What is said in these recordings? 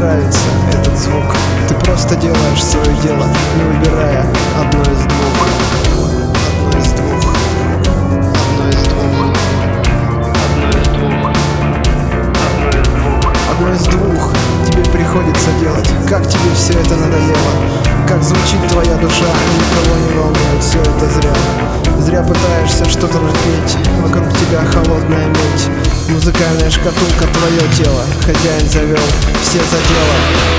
нравится этот звук. Ты просто делаешь свое дело, не выбирая одно из двух. Одно из двух. Одно из двух. Одно из двух. Одно из двух. Одно из двух тебе приходится делать. Как тебе все это надоело? Как звучит твоя душа, никого не волнует, все это зря. Зря пытаешься что-то напеть, вокруг тебя холодная медь. Музыкальная шкатулка, твое тело, хозяин завел, все за дело.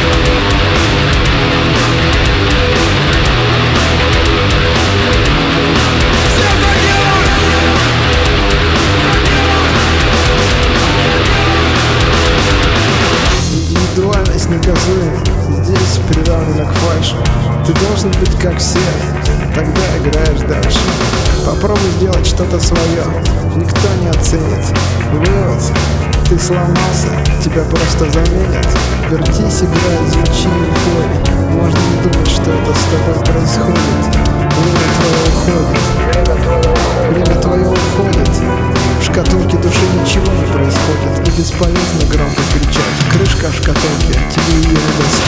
Индивидуальность наказуема, здесь приравнена к фальши. Ты должен быть как все, тогда играешь дальше. Попробуй сделать что-то свое, никто не оценит. Вывод, ты сломался, тебя просто заменят. Вертись, играй, звучи и пой. Можно не думать, что это с тобой происходит. Время твое уходит. Время твое уходит. В шкатулке души ничего не происходит. И бесполезно громко кричать. Крышка в шкатулке, тебе ее не достать.